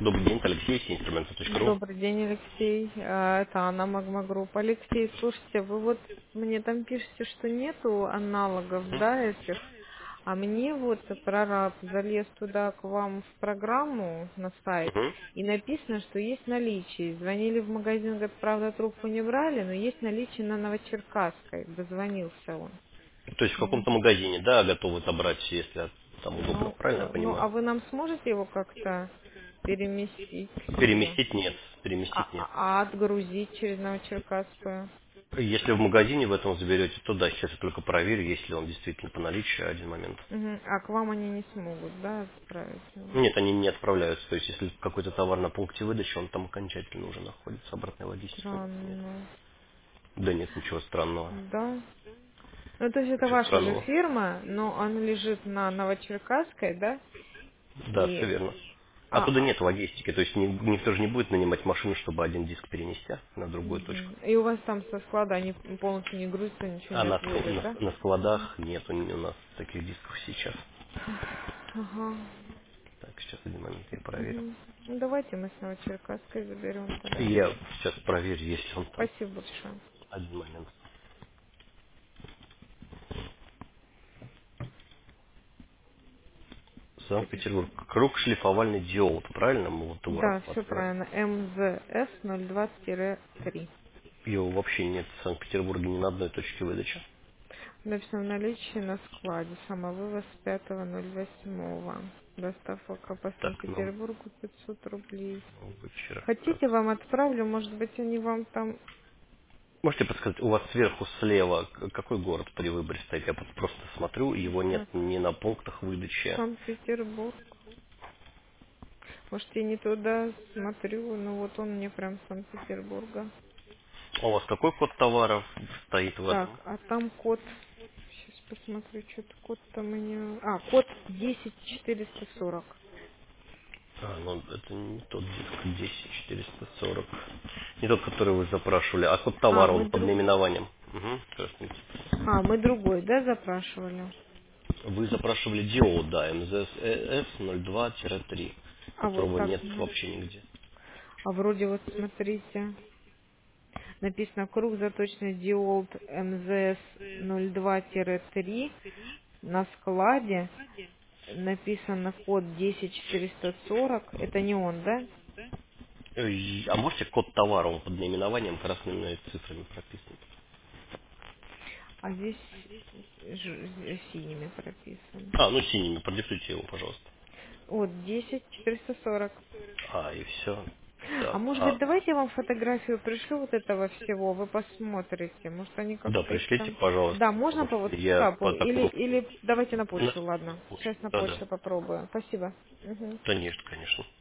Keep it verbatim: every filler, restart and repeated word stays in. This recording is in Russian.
Добрый день, это Алексей, инструмент точка ру. Добрый день, Алексей. А, Это Анна Магма Групп. Алексей, слушайте, вы вот мне там пишете, что нету аналогов, да, этих, а мне вот прораб залез туда к вам в программу на сайт, Мгм. и написано, что есть наличие. Звонили в магазин, говорят, правда, трубку не брали, но есть наличие на Новочеркасской. Дозвонился он. То есть в Вот. каком-то магазине, да, готовы отобрать, если там удобно, Ну, правильно я э, ну, а понимаю? вы нам сможете его как-то переместить к себе? Переместить нет, А, переместить нет. а- а отгрузить через Новочеркасскую? Если в магазине в этом заберете, то да, сейчас я только проверю, есть ли он действительно по наличию, один момент. Мгм. А к вам они не смогут, да, отправить его? Нет, они не отправляются, то есть если какой-то товар на пункте выдачи, он там окончательно уже находится, обратной логистики нет. Странно. Да нет, ничего странного. Да. Ну, то есть это Ничего ваша же странного. фирма, но она лежит на Новочеркасской, да? Да, все И... верно. Оттуда А, а, нет логистики, то есть ни- никто же не будет нанимать машину, чтобы один диск перенести на другую точку. мгм. И у вас там со склада они полностью не грузятся, ничего А не на, ск- отвозят, на, да? на складах нет у нас таких дисков сейчас. Ага. Так, сейчас один момент я проверю. Мгм. Ну, давайте мы с Новочеркасской заберем тогда. Я сейчас проверю, если он там. Спасибо большое. Один момент. Санкт-Петербург. Круг шлифовальный диод, правильно, Молотоворов Да, все отправили? правильно. эм зэ эс ноль два три. Его вообще нет в Санкт-Петербурге ни на одной точке выдачи. Написано в наличии на складе. Самовывоз пятого ноль восьмого. Доставка по Так, ну, Санкт-Петербургу пятьсот рублей. вчера. Хотите, вам отправлю? Может быть, они вам там... Можете подсказать, у вас сверху слева к- какой город при выборе стоит? Я вот просто смотрю, его нет Так, ни на пунктах выдачи. Санкт-Петербург. Может, я не туда смотрю, но вот он мне прям с Санкт-Петербурга. А у вас какой код товаров стоит в Так, этом? а там код... Сейчас посмотрю, что-то код там у меня... А, код десять четыреста сорок. А, ну это не тот диск десять четыреста сорок. Не тот, который вы запрашивали, а код А, товара, мы он под друг... наименованием. Угу, здравствуйте. А, мы другой, да, запрашивали? Вы запрашивали диод, да, эм зэ эс ноль два три, А вот которого так, нет м, вообще нигде. а вроде вот смотрите, написано круг заточенный диод эм зэ эс ноль два три на складе, написано код десять четыреста сорок, это не он, да? Э, и- А можете код товара, он под наименованием красными цифрами прописан? А здесь ж- з- синими прописан. А, ну синими, продиктуйте его, пожалуйста. Вот, десять четыреста сорок. А, и все. А Так, может быть, а, давайте я вам фотографию пришлю вот этого всего, вы посмотрите. Может, они да, как-то их пришлите, там... Да, пожалуйста, можно потому по что я WhatsApp по или, такому... или давайте на На почту, ладно. почту. Сейчас на Да, да. почту попробую. Спасибо. Мгм. Конечно, конечно.